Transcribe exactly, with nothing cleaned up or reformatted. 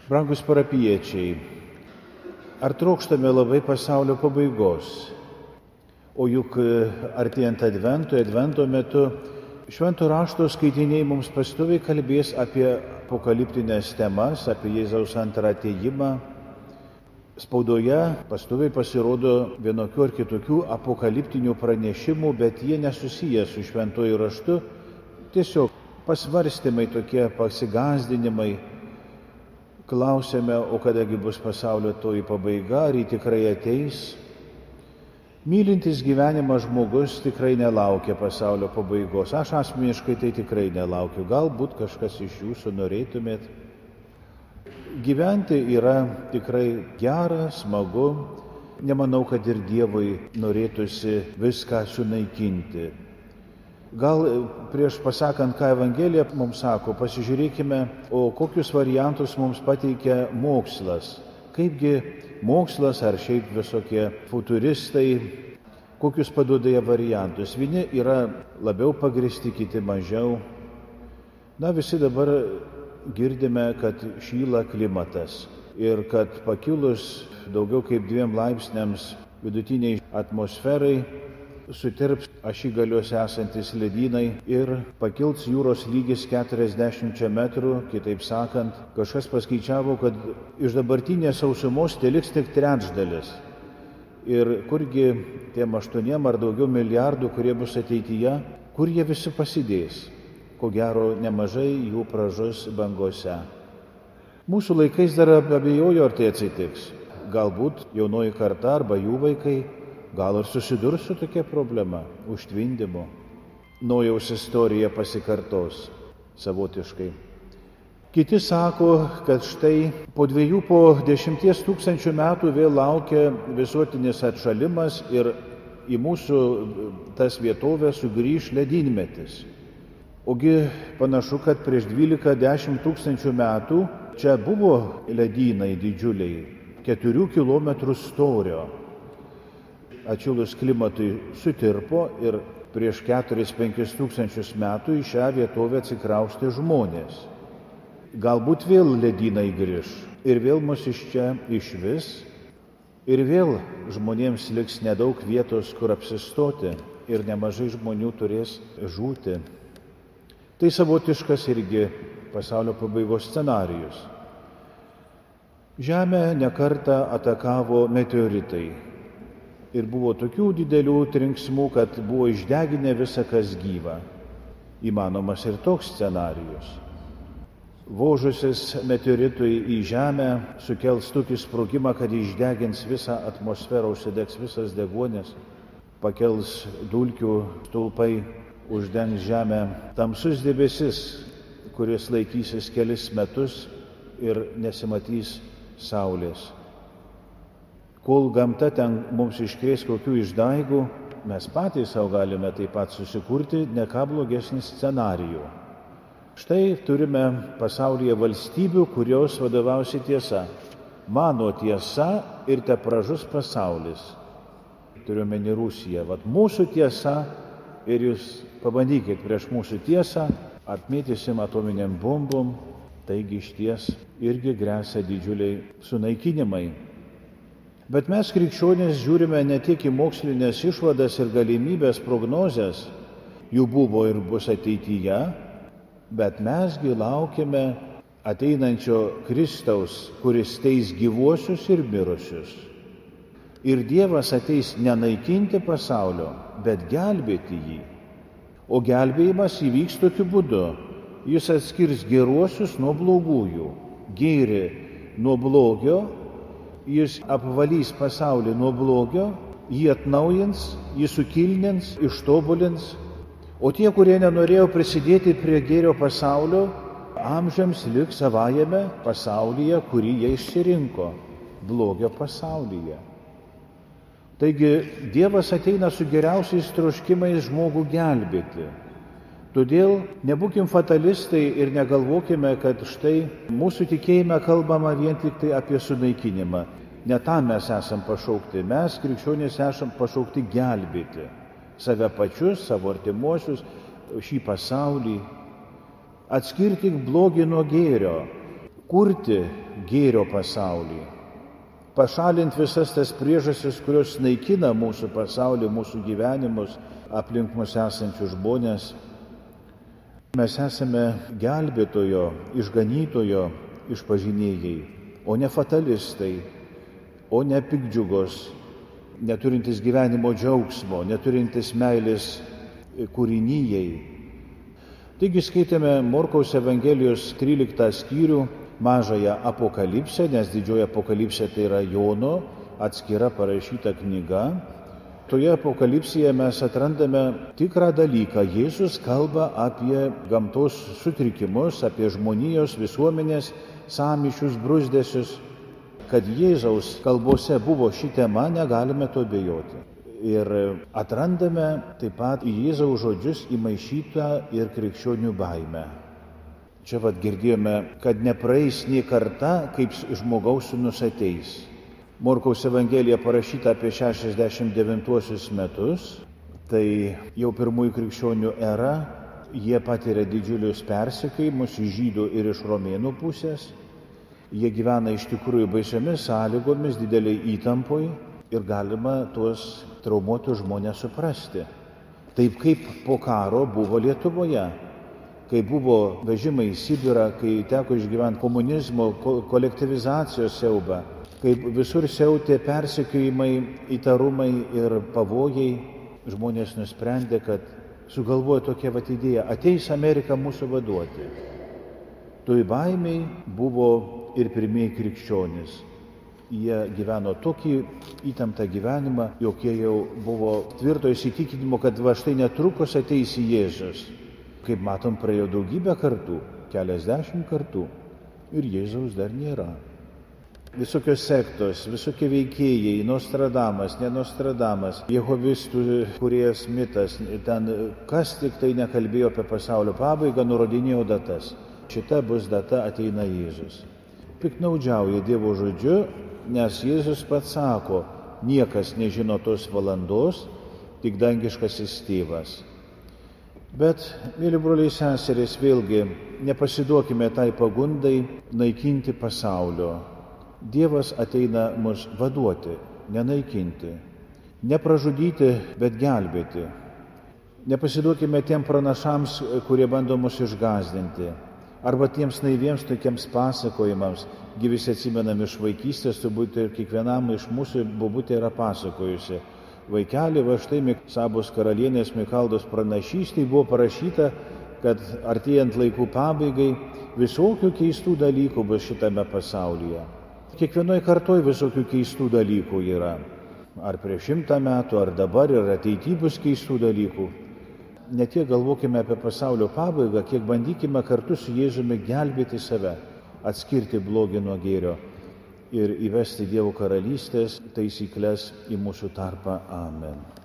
Brangus parapijiečiai, ar trokštame labai pasaulio pabaigos? O juk artėjant adventui, advento metu, švento rašto skaitiniai mums pastoviai kalbės apie apokaliptinės temas, apie Jėzaus antrą atėjimą. Spaudoje pastoviai pasirodo vienokių ar kitokių apokaliptinių pranešimų, bet jie nesusiję su šventuoju raštu, tiesiog pasvarstymai tokie, pasigąsdinimai. Klausėme, o kadagi bus pasaulio toji pabaiga, ar ji tikrai ateis? Mylintis gyvenimą žmogus tikrai nelaukia pasaulio pabaigos. Aš asmeniškai tai tikrai nelaukiu. Galbūt kažkas iš jūsų norėtumėt. Gyventi yra tikrai gera, smagu. Nemanau, kad ir Dievui norėtųsi viską sunaikinti. Gal prieš pasakant, ką Evangelija mums sako, pasižiūrėkime, o kokius variantus mums pateikia mokslas. Kaipgi mokslas ar šiaip visokie futuristai, kokius paduoda jie variantus. Vieni yra labiau pagristi, kiti mažiau. Na, visi dabar girdime, kad šyla klimatas ir kad pakilus daugiau kaip dviem laipsniams vidutiniai atmosferai sutirps ašigaliuose esantis ledynai ir pakils jūros lygis keturiasdešimčia metrų. Kitaip sakant, kažkas paskaičiavo, kad iš dabartinės sausumos teliks tik trečdalis. Ir kurgi tiem aštuoniem ar daugiau milijardų, kurie bus ateityje, kur jie visi pasidės? Ko gero, nemažai jų pražus bangose. Mūsų laikais dar abejoju, ar tai atsitiks. Galbūt jaunoji karta arba jų vaikai gal ir susidurs su tokia problema – užtvindymu. Nojaus istorija pasikartos savotiškai. Kiti sako, kad štai po dviejų, po dešimties tūkstančių metų vėl laukia visuotinis atšalimas ir į mūsų tas vietovės sugrįš ledynmetis. Ogi panašu, kad prieš dvylika dešimt tūkstančių metų čia buvo ledynai didžiuliai, keturių kilometrų storio. Atšilus klimatui sutirpo ir prieš keturis penkis tūkstančius metų į šią vietovę atsikraustė žmonės. Galbūt vėl ledynai grįš ir vėl mus iš čia išvis ir vėl žmonėms liks nedaug vietos, kur apsistoti ir nemažai žmonių turės žūti. Tai savotiškas irgi pasaulio pabaigos scenarijus. Žemę nekartą atakavo meteoritai. Ir buvo tokių didelių trenksmų, kad buvo išdeginę visą, kas gyva. Įmanomas ir toks scenarijus. Vožusis meteoritui į žemę sukels tokį sprogimą, kad išdegins visą atmosferą, užsidegs visas deguonis, pakels dulkių stulpai, uždengs žemę tamsus debesis, kuris laikysis kelis metus ir nesimatys saulės. Kol gamta ten mums iškrės kokių išdaigų, mes patys savo galime taip pat susikurti ne ką blogesnį scenarijų. Štai turime pasaulyje valstybių, kurios vadovausi tiesa. Mano tiesa ir te pražus pasaulis. Turiuomenį Rusiją. Vat mūsų tiesa ir jūs pabandykit prieš mūsų tiesą, atmėtysim atominiam bombom, taigi išties irgi gresia didžiuliai sunaikinimai. Bet mes krikščionys žiūrime ne tik į mokslinės išvadas ir galimybės prognozes, jų buvo ir bus ateityje, bet mesgi laukiame ateinančio Kristaus, kuris teis gyvuosius ir mirusius. Ir Dievas ateis nenaikinti pasaulio, bet gelbėti jį. O gelbėjimas įvyks tokiu būdu. Jis atskirs geruosius nuo blogųjų, gėrį nuo blogio. Jis apvalys pasaulį nuo blogio, jį atnaujins, jį sukilnins, ištobulins. O tie, kurie nenorėjo prisidėti prie gėrio pasaulio, amžiams liks savajame pasaulyje, kurį jie išsirinko – blogio pasaulyje. Taigi Dievas ateina su geriausiais troškimais žmogų gelbėti. Todėl nebūkim fatalistai ir negalvokime, kad štai mūsų tikėjime kalbama vien tik tai apie sunaikinimą. Ne tam mes esam pašaukti. Mes, krikščionys, esam pašaukti gelbėti save pačius, savo artimuosius, šį pasaulį, atskirti blogį nuo gėrio, kurti gėrio pasaulį. Pašalinti visas tas priežastis, kurios naikina mūsų pasaulį, mūsų gyvenimus, aplink mus esančius žmonės. Mes esame gelbėtojo, išganytojo išpažinėjai, o ne fatalistai, o ne piktdžiugos, neturintis gyvenimo džiaugsmo, neturintis meilės kūrinyjei. Taigi skaitėme Morkaus Evangelijos tryliktą skyrių, mažąją apokalipsę, nes didžioji apokalipsė tai yra Jono atskira parašyta knyga. Toje apokalipsėje mes atrandame tikrą dalyką. Jėzus kalba apie gamtos sutrikimus, apie žmonijos visuomenės sąmyšius, bruzdesius. Kad Jėzaus kalbose buvo ši tema, negalime to abejoti. Ir atrandame taip pat į Jėzaus žodžius įmaišytą ir krikščionių baimę. Čia vad girdėjome, kad nepraeis nė karta, kaip žmogaus sūnus ateis. Morkaus Evangelija parašyta apie šešiasdešimt devintuosius metus, tai jau pirmųjų krikščionių era, jie patiria didžiulius persekiojimus iš žydų ir iš romėnų pusės. Jie gyvena iš tikrųjų baisiomis sąlygomis, dideliai įtampoj ir galima tuos traumuotus žmonės suprasti. Taip kaip po karo buvo Lietuvoje. Kai buvo vežimai į Sibirą, kai teko išgyventi komunizmo, kolektyvizacijos siaubą, kai visur siautė persekiojimai, įtarumai ir pavojai, žmonės nusprendė, kad sugalvojo tokią vat idėją, ateis Amerika mūsų vaduoti. Toj baimiai buvo ir pirmieji krikščionys. Jie gyveno tokį įtemptą gyvenimą, jog jie jau buvo tvirto įsitikinimo, kad va štai netrukus ateis Jėzus. Kaip matom, praėjo daugybę kartų, keliasdešimt kartų ir Jėzaus dar nėra. Visokios sektos, visokie veikėjai, Nostradamas, ne Nostradamas, jehovistų kūrėjas mitas, ten kas tik tai nekalbėjo apie pasaulio pabaigą, nurodinėjo datas. Šita bus data, ateina Jėzus. Piknaudžiauja Dievo žodžiu, nes Jėzus pats sako, niekas nežino tos valandos, tik dangiškasis tėvas. Bet, mėly broliai seserys, vėlgi nepasiduokime tai pagundai naikinti pasaulio. Dievas ateina mus vaduoti, nenaikinti, nepražudyti, bet gelbėti. Nepasiduokime tiem pranašams, kurie bando mus išgąsdinti, arba tiems naiviems tokiems pasakojimams. Gi visi atsimenam iš vaikystės, turbūt ir kiekvienam iš mūsų bobutė yra pasakojusi. Vaikeli, va štai Sabos karalienės Mikaldos pranašystėje buvo parašyta, kad artėjant laikų pabaigai visokių keistų dalykų bus šitame pasaulyje. Kiekvienoje kartoje visokių keistų dalykų yra. Ar prieš šimtą metų, ar dabar, ir ateityje bus keistų dalykų. Ne tiek galvokime apie pasaulio pabaigą, kiek bandykime kartu su Jėzumi gelbėti save, atskirti blogį nuo gėrio ir įvesti Dievo karalystės taisyklės į mūsų tarpą. Amen.